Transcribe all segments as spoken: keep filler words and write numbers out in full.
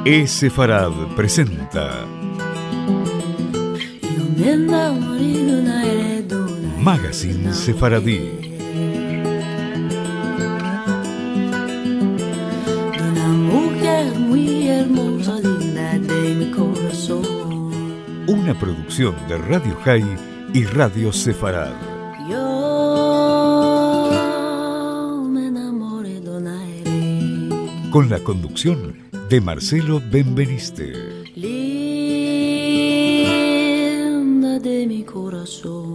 E-Sefarad presenta Magazine Sefaradí. Una producción de Radio High y Radio Sefarad. Con la conducción de Marcelo Benveniste. Linda de mi corazón.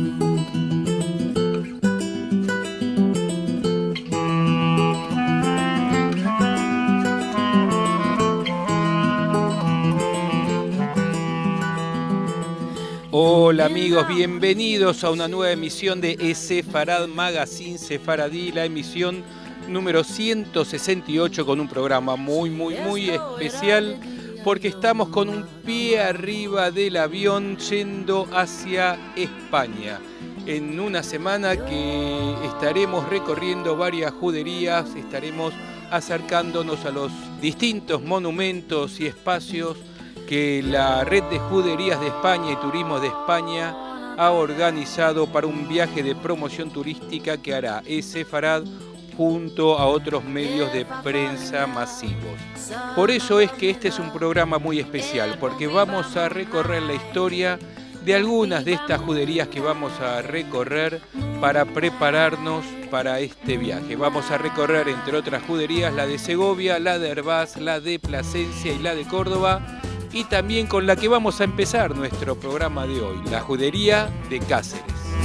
Hola amigos, bienvenidos a una nueva emisión de E-Sefarad Magazine Sefaradí, la emisión número ciento sesenta y ocho, con un programa muy, muy, muy especial porque estamos con un pie arriba del avión yendo hacia España. En una semana que estaremos recorriendo varias juderías, estaremos acercándonos a los distintos monumentos y espacios que la Red de Juderías de España y Turismo de España ha organizado para un viaje de promoción turística que hará E-Sefarad junto a otros medios de prensa masivos. Por eso es que este es un programa muy especial, porque vamos a recorrer la historia de algunas de estas juderías que vamos a recorrer para prepararnos para este viaje. Vamos a recorrer, entre otras juderías, la de Segovia, la de Hervás, la de Plasencia y la de Córdoba, y también con la que vamos a empezar nuestro programa de hoy, la judería de Cáceres.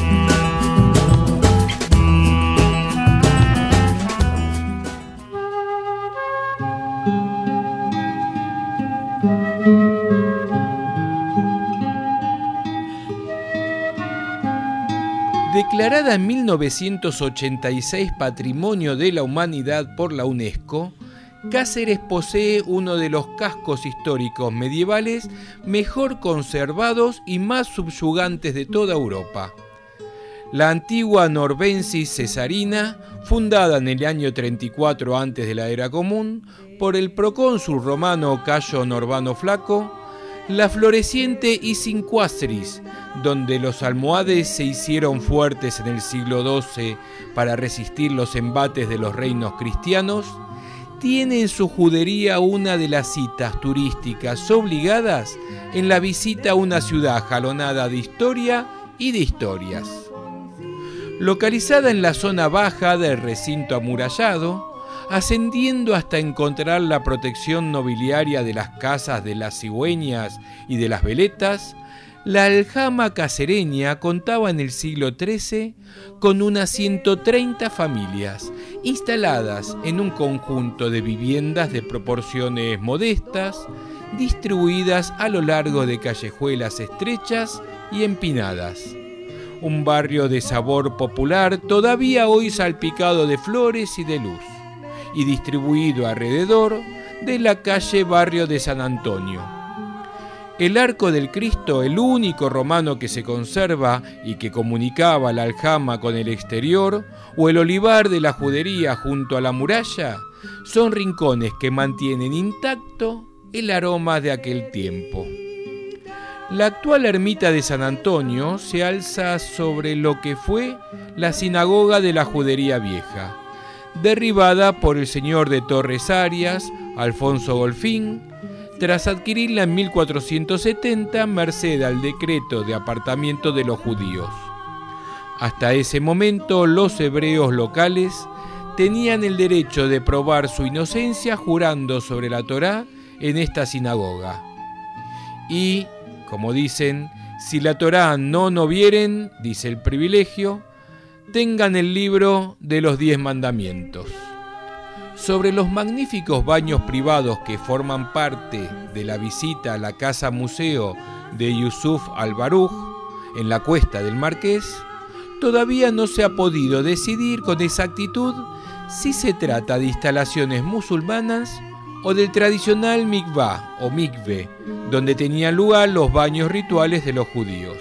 Declarada en mil novecientos ochenta y seis Patrimonio de la Humanidad por la UNESCO, Cáceres posee uno de los cascos históricos medievales mejor conservados y más subyugantes de toda Europa. La antigua Norbensis Cesarina, fundada en el año treinta y cuatro antes de la Era Común por el procónsul romano Cayo Norbano Flaco, la floreciente Isincuastris, donde los almohades se hicieron fuertes en el siglo doce para resistir los embates de los reinos cristianos, tiene en su judería una de las citas turísticas obligadas en la visita a una ciudad jalonada de historia y de historias. Localizada en la zona baja del recinto amurallado, ascendiendo hasta encontrar la protección nobiliaria de las casas de las cigüeñas y de las veletas, la aljama cacereña contaba en el siglo trece con unas ciento treinta familias instaladas en un conjunto de viviendas de proporciones modestas, distribuidas a lo largo de callejuelas estrechas y empinadas. Un barrio de sabor popular todavía hoy salpicado de flores y de luz, y distribuido alrededor de la calle Barrio de San Antonio. El Arco del Cristo, el único romano que se conserva y que comunicaba la aljama con el exterior, o el olivar de la judería junto a la muralla, son rincones que mantienen intacto el aroma de aquel tiempo. La actual ermita de San Antonio se alza sobre lo que fue la sinagoga de la Judería Vieja, derribada por el señor de Torres Arias, Alfonso Golfín, tras adquirirla en mil cuatrocientos setenta merced al decreto de apartamiento de los judíos. Hasta ese momento los hebreos locales tenían el derecho de probar su inocencia jurando sobre la Torá en esta sinagoga. Y, como dicen, si la Torá no no vieren, dice el privilegio, tengan el libro de los diez mandamientos. Sobre los magníficos baños privados que forman parte de la visita a la casa museo de Yusuf al-Baruj en la Cuesta del Marqués, todavía no se ha podido decidir con exactitud si se trata de instalaciones musulmanas o del tradicional mikvah o mikve, donde tenían lugar los baños rituales de los judíos.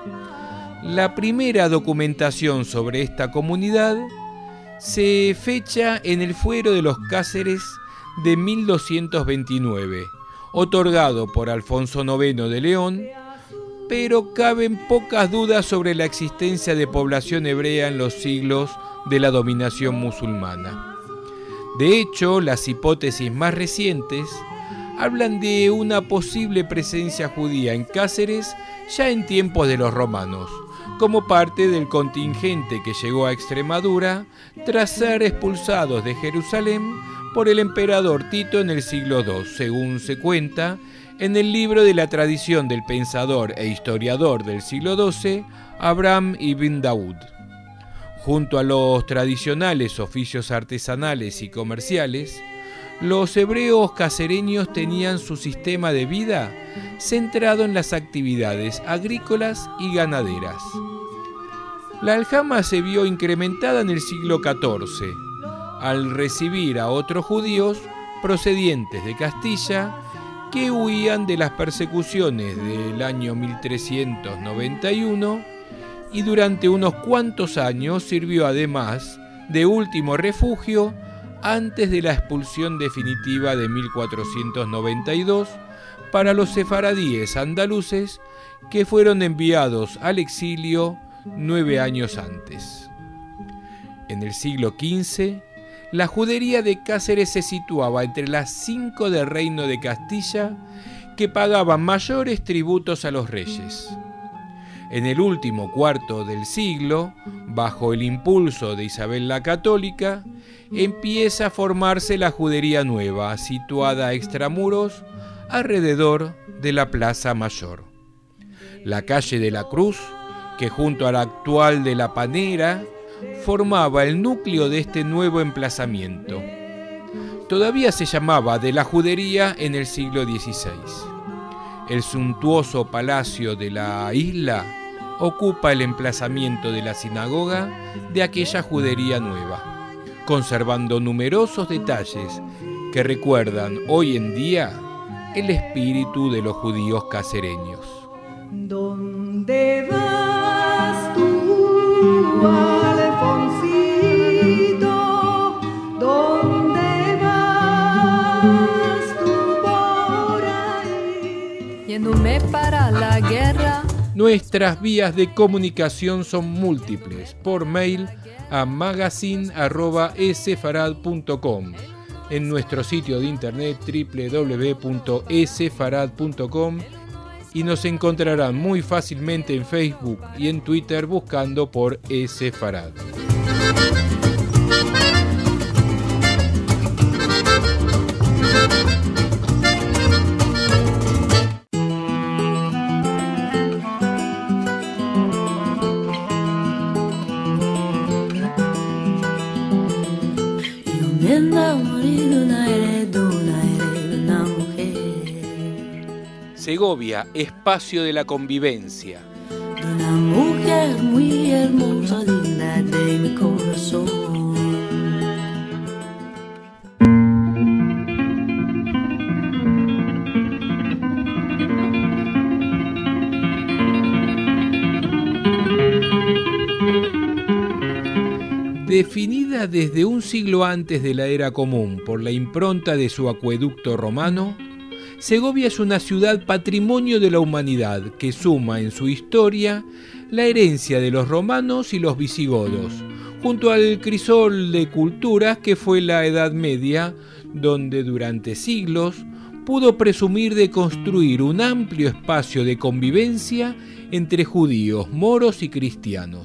La primera documentación sobre esta comunidad se fecha en el Fuero de los Cáceres de mil doscientos veintinueve, otorgado por Alfonso noveno de León, pero caben pocas dudas sobre la existencia de población hebrea en los siglos de la dominación musulmana. De hecho, las hipótesis más recientes hablan de una posible presencia judía en Cáceres ya en tiempos de los romanos, como parte del contingente que llegó a Extremadura tras ser expulsados de Jerusalén por el emperador Tito en el siglo segundo, según se cuenta en el libro de la tradición del pensador e historiador del siglo doce, Abraham ibn Daud. Junto a los tradicionales oficios artesanales y comerciales, los hebreos cacereños tenían su sistema de vida centrado en las actividades agrícolas y ganaderas. La aljama se vio incrementada en el siglo catorce, al recibir a otros judíos procedientes de Castilla que huían de las persecuciones del año mil trescientos noventa y uno y durante unos cuantos años sirvió además de último refugio antes de la expulsión definitiva de mil cuatrocientos noventa y dos para los sefaradíes andaluces que fueron enviados al exilio nueve años antes. En el siglo quince, la judería de Cáceres se situaba entre las cinco del Reino de Castilla que pagaban mayores tributos a los reyes. En el último cuarto del siglo, bajo el impulso de Isabel la Católica, empieza a formarse la judería nueva, situada a extramuros, alrededor de la Plaza Mayor. La calle de la Cruz, que junto a la actual de la Panera, formaba el núcleo de este nuevo emplazamiento. Todavía se llamaba de la Judería en el siglo dieciséis. El suntuoso palacio de la isla ocupa el emplazamiento de la sinagoga de aquella judería nueva, conservando numerosos detalles que recuerdan hoy en día el espíritu de los judíos cacereños. ¿Dónde vas tú, Alfonsito? ¿Dónde vas tú por ahí? Yéndome para la guerra. Nuestras vías de comunicación son múltiples. Por mail a magazine arroba esefarad punto com, en nuestro sitio de internet doble u doble u doble u punto esefarad punto com, y nos encontrarán muy fácilmente en Facebook y en Twitter buscando por Esefarad. Segovia, espacio de la convivencia. Una mujer muy hermosa, linda de mi corazón. Definida desde un siglo antes de la era común por la impronta de su acueducto romano, Segovia es una ciudad patrimonio de la humanidad que suma en su historia la herencia de los romanos y los visigodos, junto al crisol de culturas que fue la Edad Media, donde durante siglos pudo presumir de construir un amplio espacio de convivencia entre judíos, moros y cristianos.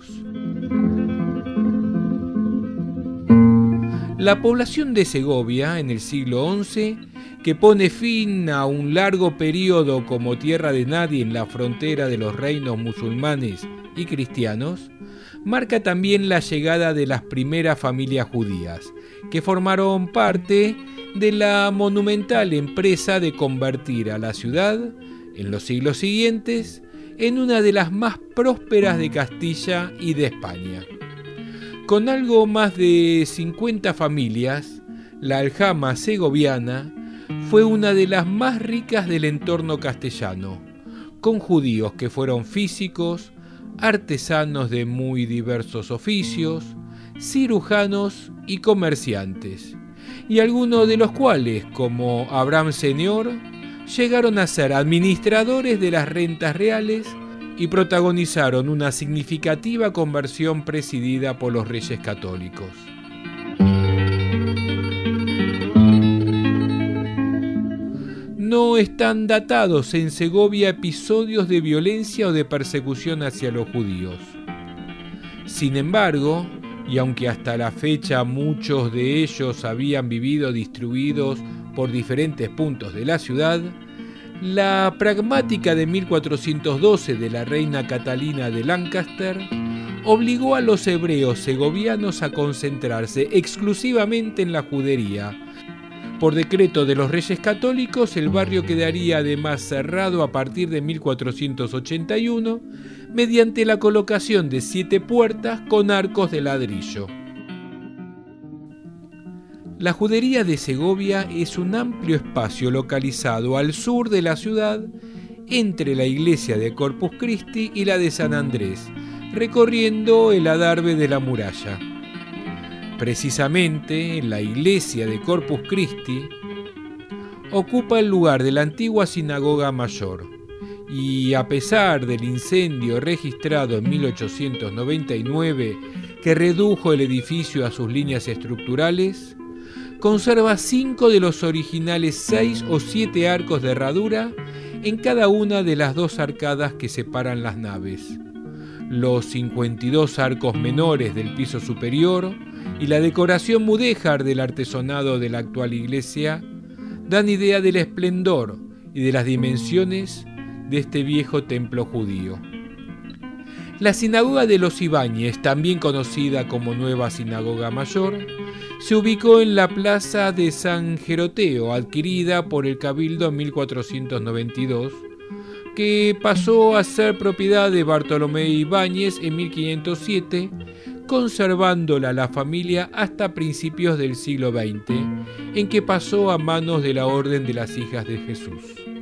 La población de Segovia en el siglo once, que pone fin a un largo periodo como tierra de nadie en la frontera de los reinos musulmanes y cristianos, marca también la llegada de las primeras familias judías, que formaron parte de la monumental empresa de convertir a la ciudad, en los siglos siguientes, en una de las más prósperas de Castilla y de España. Con algo más de cincuenta familias, la aljama segoviana fue una de las más ricas del entorno castellano, con judíos que fueron físicos, artesanos de muy diversos oficios, cirujanos y comerciantes, y algunos de los cuales, como Abraham Señor, llegaron a ser administradores de las rentas reales y protagonizaron una significativa conversión presidida por los reyes católicos. No están datados en Segovia episodios de violencia o de persecución hacia los judíos. Sin embargo, y aunque hasta la fecha muchos de ellos habían vivido distribuidos por diferentes puntos de la ciudad, la pragmática de mil cuatrocientos doce de la reina Catalina de Lancaster obligó a los hebreos segovianos a concentrarse exclusivamente en la judería. Por decreto de los Reyes Católicos, el barrio quedaría además cerrado a partir de mil cuatrocientos ochenta y uno mediante la colocación de siete puertas con arcos de ladrillo. La judería de Segovia es un amplio espacio localizado al sur de la ciudad, entre la iglesia de Corpus Christi y la de San Andrés, recorriendo el adarve de la muralla. Precisamente, la iglesia de Corpus Christi ocupa el lugar de la antigua sinagoga mayor y, a pesar del incendio registrado en mil ochocientos noventa y nueve que redujo el edificio a sus líneas estructurales, conserva cinco de los originales seis o siete arcos de herradura en cada una de las dos arcadas que separan las naves. Los cincuenta y dos arcos menores del piso superior y la decoración mudéjar del artesonado de la actual iglesia dan idea del esplendor y de las dimensiones de este viejo templo judío. La sinagoga de los Ibáñez, también conocida como Nueva Sinagoga Mayor, se ubicó en la plaza de San Geroteo, adquirida por el Cabildo en mil cuatrocientos noventa y dos, que pasó a ser propiedad de Bartolomé Ibáñez en mil quinientos siete, conservándola la familia hasta principios del siglo veinte, en que pasó a manos de la Orden de las Hijas de Jesús.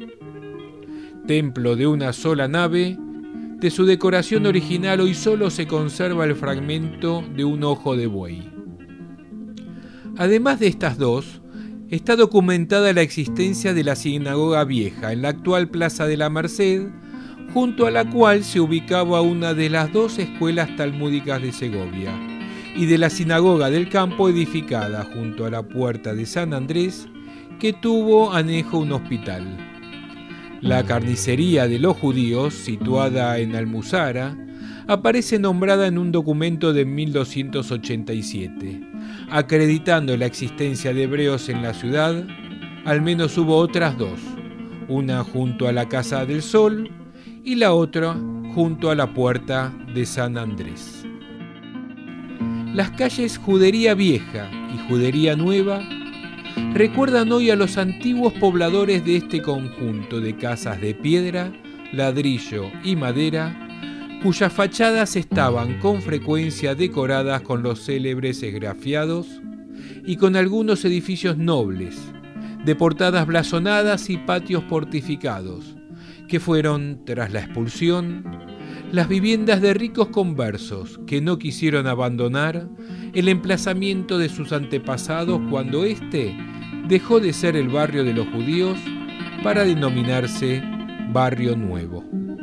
Templo de una sola nave, de su decoración original hoy solo se conserva el fragmento de un ojo de buey. Además de estas dos, está documentada la existencia de la sinagoga vieja en la actual Plaza de la Merced, junto a la cual se ubicaba una de las dos escuelas talmúdicas de Segovia, y de la sinagoga del campo edificada junto a la puerta de San Andrés, que tuvo anejo un hospital. La carnicería de los judíos, situada en Almuzara, aparece nombrada en un documento de mil doscientos ochenta y siete. Acreditando la existencia de hebreos en la ciudad, al menos hubo otras dos, una junto a la Casa del Sol y la otra junto a la puerta de San Andrés. Las calles Judería Vieja y Judería Nueva recuerdan hoy a los antiguos pobladores de este conjunto de casas de piedra, ladrillo y madera, cuyas fachadas estaban con frecuencia decoradas con los célebres esgrafiados y con algunos edificios nobles, de portadas blasonadas y patios fortificados, que fueron, tras la expulsión, las viviendas de ricos conversos que no quisieron abandonar el emplazamiento de sus antepasados cuando éste dejó de ser el barrio de los judíos para denominarse Barrio Nuevo.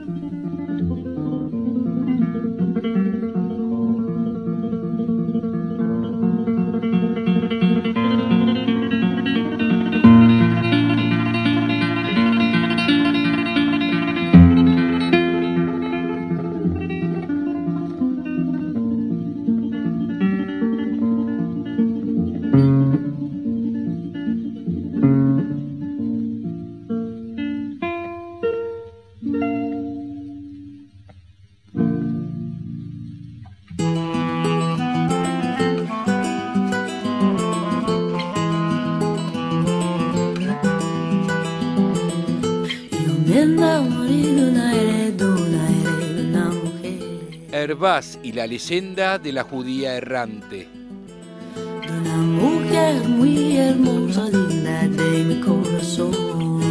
Hervás y la leyenda de la judía errante. De una mujer muy hermosa, linda de mi corazón.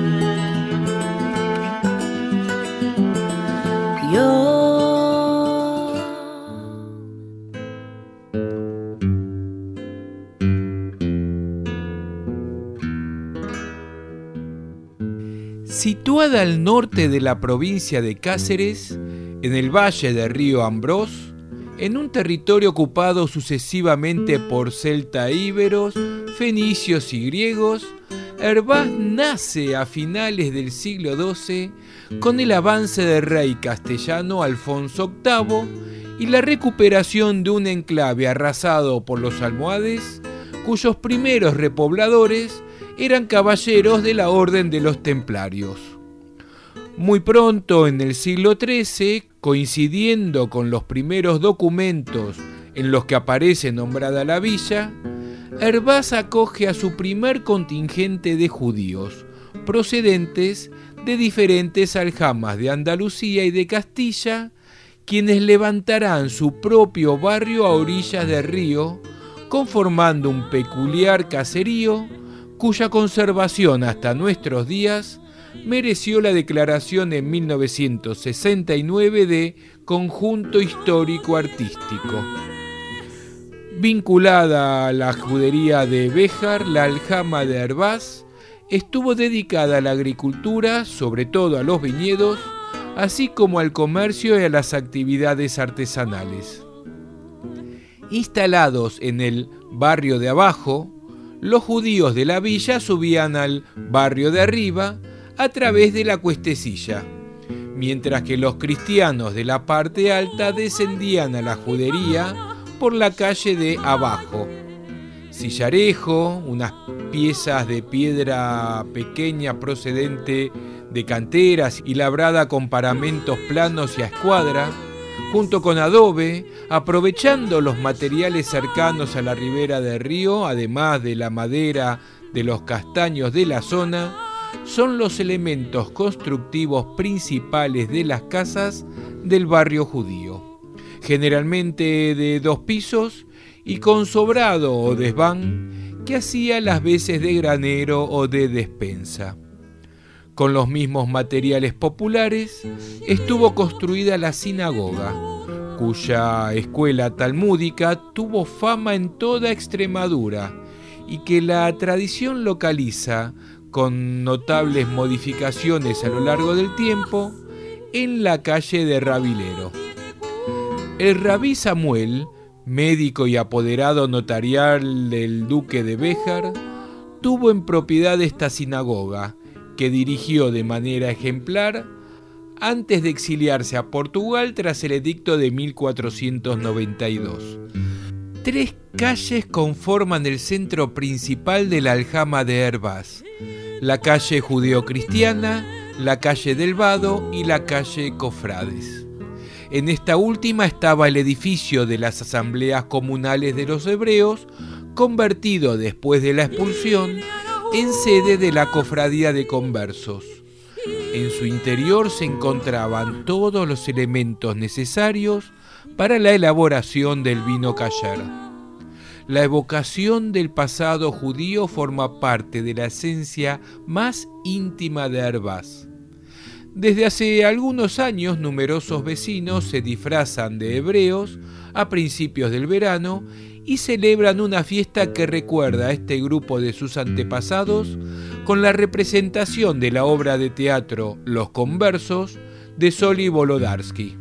Yo. Situada al norte de la provincia de Cáceres, en el valle del río Ambrós, en un territorio ocupado sucesivamente por celta íberos, fenicios y griegos, Hervás nace a finales del siglo doce con el avance del rey castellano Alfonso octavo y la recuperación de un enclave arrasado por los almohades, cuyos primeros repobladores eran caballeros de la Orden de los Templarios. Muy pronto, en el siglo trece, coincidiendo con los primeros documentos en los que aparece nombrada la villa, Hervás acoge a su primer contingente de judíos, procedentes de diferentes aljamas de Andalucía y de Castilla, quienes levantarán su propio barrio a orillas del río, conformando un peculiar caserío cuya conservación hasta nuestros días mereció la declaración en mil novecientos sesenta y nueve de Conjunto Histórico Artístico. Vinculada a la judería de Béjar, la aljama de Hervás estuvo dedicada a la agricultura, sobre todo a los viñedos, así como al comercio y a las actividades artesanales. Instalados en el barrio de abajo, los judíos de la villa subían al barrio de arriba a través de la cuestecilla, mientras que los cristianos de la parte alta descendían a la judería por la calle de abajo. Sillarejo, unas piezas de piedra pequeña procedente de canteras y labrada con paramentos planos y a escuadra, junto con adobe, aprovechando los materiales cercanos a la ribera del río, además de la madera de los castaños de la zona, son los elementos constructivos principales de las casas del barrio judío, generalmente de dos pisos y con sobrado o desván que hacía las veces de granero o de despensa. Con los mismos materiales populares estuvo construida la sinagoga, cuya escuela talmúdica tuvo fama en toda Extremadura y que la tradición localiza con notables modificaciones a lo largo del tiempo en la calle de Rabilero. El rabí Samuel, médico y apoderado notarial del duque de Béjar, tuvo en propiedad esta sinagoga, que dirigió de manera ejemplar antes de exiliarse a Portugal tras el edicto de mil cuatrocientos noventa y dos. Tres calles conforman el centro principal de la aljama de Hervás: la calle judeocristiana, la calle del Vado y la calle Cofrades. En esta última estaba el edificio de las asambleas comunales de los hebreos, convertido después de la expulsión en sede de la cofradía de conversos. En su interior se encontraban todos los elementos necesarios para la elaboración del vino kasher. La evocación del pasado judío forma parte de la esencia más íntima de Hervás. Desde hace algunos años, numerosos vecinos se disfrazan de hebreos a principios del verano y celebran una fiesta que recuerda a este grupo de sus antepasados con la representación de la obra de teatro Los Conversos de Zoli Volodarsky.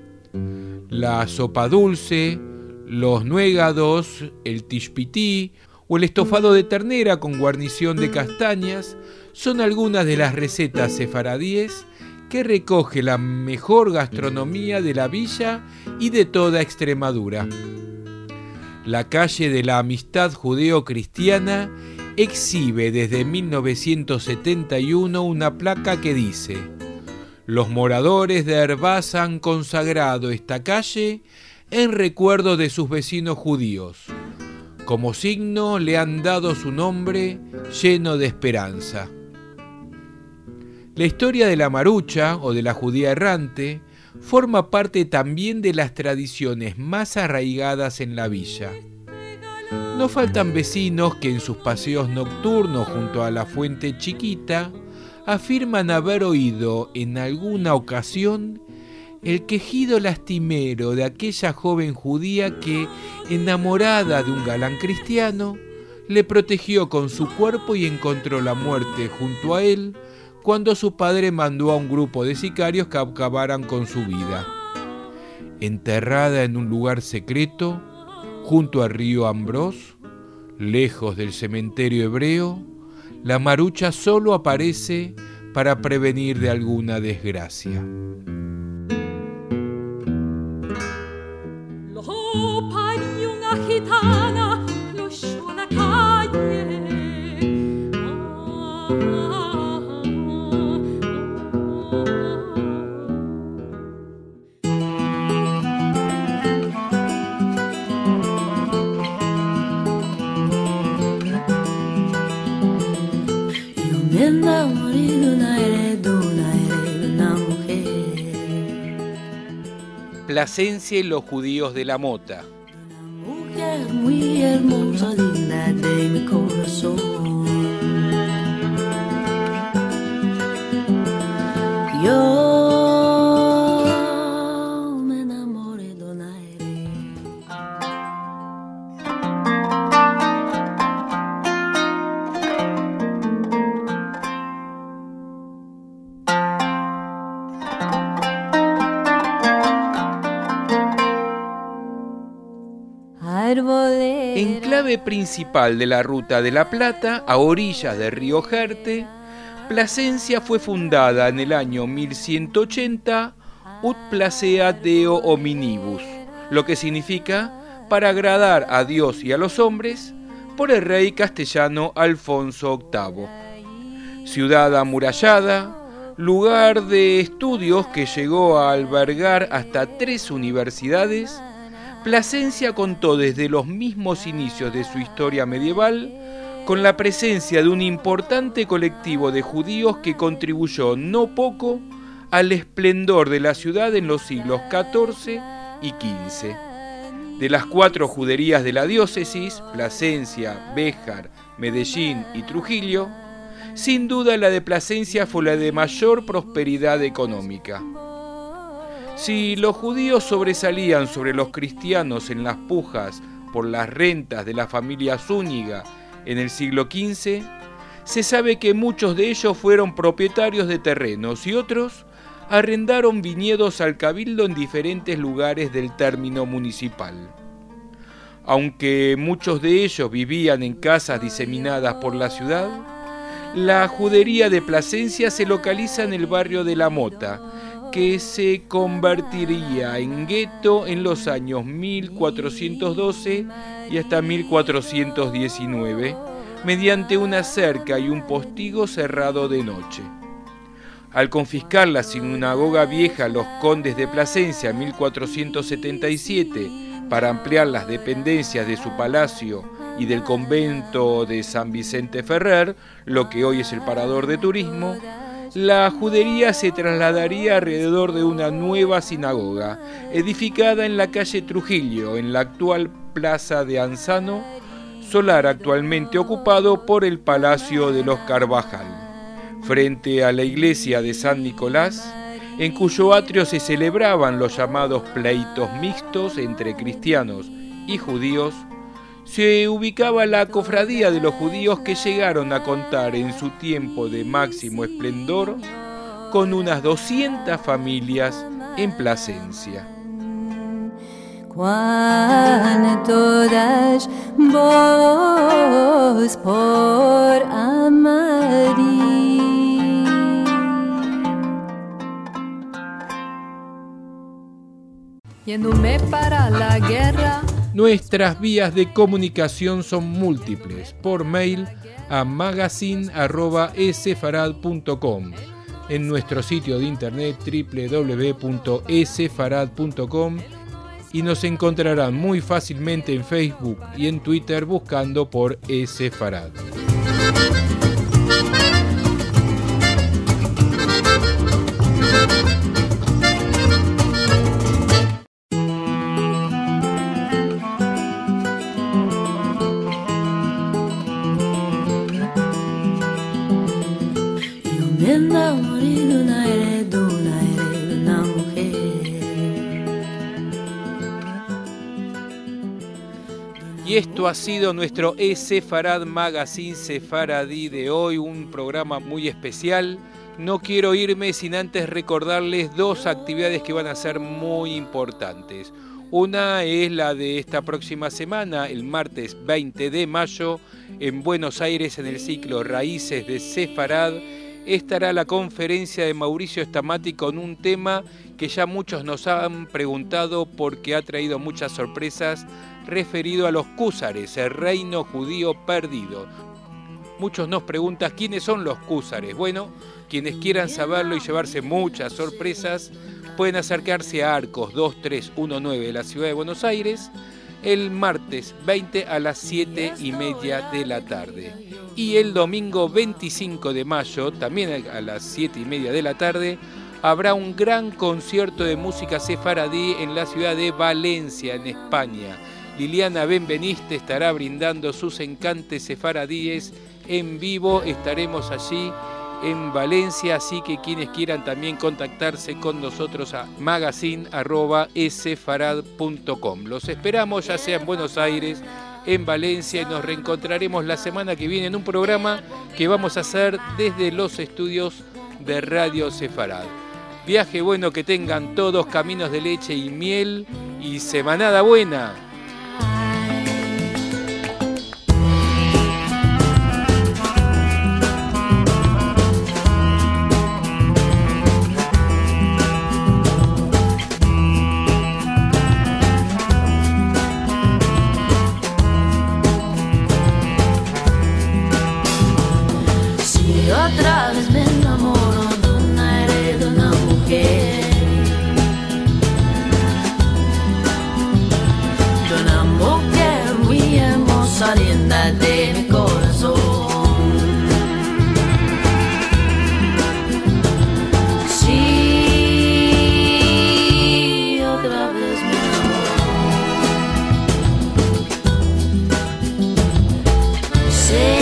La sopa dulce, los nuegados, el tishpití o el estofado de ternera con guarnición de castañas son algunas de las recetas sefaradíes que recoge la mejor gastronomía de la villa y de toda Extremadura. La calle de la Amistad Judeo-Cristiana exhibe desde mil novecientos setenta y uno una placa que dice: los moradores de Hervás han consagrado esta calle en recuerdo de sus vecinos judíos. Como signo le han dado su nombre lleno de esperanza. La historia de la marucha o de la judía errante forma parte también de las tradiciones más arraigadas en la villa. No faltan vecinos que en sus paseos nocturnos junto a la fuente chiquita afirman haber oído en alguna ocasión el quejido lastimero de aquella joven judía que, enamorada de un galán cristiano, le protegió con su cuerpo y encontró la muerte junto a él cuando su padre mandó a un grupo de sicarios que acabaran con su vida. Enterrada en un lugar secreto, junto al río Ambrós, lejos del cementerio hebreo, la marucha solo aparece para prevenir de alguna desgracia. Lo parió una gitana, lo echó a la calle. Me enamoré de una heredona, una mujer. Plasencia y los judíos de la Mota. Una mujer muy hermosa, linda de mi corazón. Yo me enamoré de una Enclave principal de la Ruta de la Plata, a orillas del río Jerte, Plasencia fue fundada en el año mil ciento ochenta ut placea Deo hominibus, lo que significa para agradar a Dios y a los hombres, por el rey castellano Alfonso octavo. Ciudad amurallada, lugar de estudios que llegó a albergar hasta tres universidades, Plasencia contó desde los mismos inicios de su historia medieval con la presencia de un importante colectivo de judíos que contribuyó no poco al esplendor de la ciudad en los siglos catorce y quince. De las cuatro juderías de la diócesis, Plasencia, Béjar, Medellín y Trujillo, sin duda la de Plasencia fue la de mayor prosperidad económica. Si los judíos sobresalían sobre los cristianos en las pujas por las rentas de la familia Zúñiga en el siglo quince, se sabe que muchos de ellos fueron propietarios de terrenos y otros arrendaron viñedos al cabildo en diferentes lugares del término municipal. Aunque muchos de ellos vivían en casas diseminadas por la ciudad, la judería de Plasencia se localiza en el barrio de La Mota, que se convertiría en gueto en los años mil cuatrocientos doce y hasta mil cuatrocientos diecinueve, mediante una cerca y un postigo cerrado de noche. Al confiscar la sinagoga vieja los condes de Plasencia en mil cuatrocientos setenta y siete para ampliar las dependencias de su palacio y del convento de San Vicente Ferrer, lo que hoy es el Parador de Turismo, la judería se trasladaría alrededor de una nueva sinagoga, edificada en la calle Trujillo, en la actual plaza de Anzano, solar actualmente ocupado por el Palacio de los Carvajal, frente a la iglesia de San Nicolás, en cuyo atrio se celebraban los llamados pleitos mixtos entre cristianos y judíos. Se ubicaba la cofradía de los judíos que llegaron a contar en su tiempo de máximo esplendor con unas doscientas familias en Plasencia. Cuánto das vos por amarí. Yéndome para la guerra. Nuestras vías de comunicación son múltiples, por mail a magazine arroba esefarad punto com, en nuestro sitio de internet doble u doble u doble u punto esefarad punto com y nos encontrarán muy fácilmente en Facebook y en Twitter buscando por Esefarad. Me enamoré de una heredona, de una mujer. Y esto ha sido nuestro Esefarad Magazine Sefaradí de hoy, un programa muy especial no quiero irme sin antes recordarles dos actividades que van a ser muy importantes. Una es la de esta próxima semana, el martes veinte de mayo, en Buenos Aires, en el ciclo Raíces de Sefarad, estará la conferencia de Mauricio Stamati con un tema que ya muchos nos han preguntado porque ha traído muchas sorpresas, referido a los cúsares, el reino judío perdido. Muchos nos preguntan quiénes son los cúsares. Bueno, quienes quieran saberlo y llevarse muchas sorpresas, pueden acercarse a Arcos dos tres uno nueve de la ciudad de Buenos Aires el martes veinte a las siete y media de la tarde. Y el domingo veinticinco de mayo, también a las siete y media de la tarde, habrá un gran concierto de música sefaradí en la ciudad de Valencia, en España. Liliana Benveniste estará brindando sus encantes sefaradíes en vivo. Estaremos allí en Valencia, así que quienes quieran también contactarse con nosotros a magazine arroba sefarad punto com. Los esperamos ya sea en Buenos Aires, en Valencia, y nos reencontraremos la semana que viene en un programa que vamos a hacer desde los estudios de Radio Sefarad. Viaje bueno que tengan todos, caminos de leche y miel, y semanada buena. Otra vez me enamoro de una heredera, de una mujer, de una mujer muy hermosa, linda de mi corazón. Sí, otra vez me enamoro. Sí.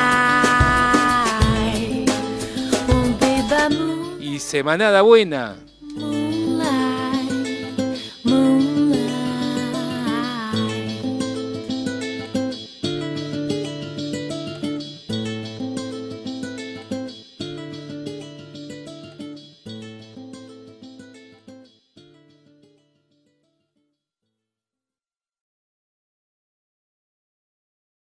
Semanada buena.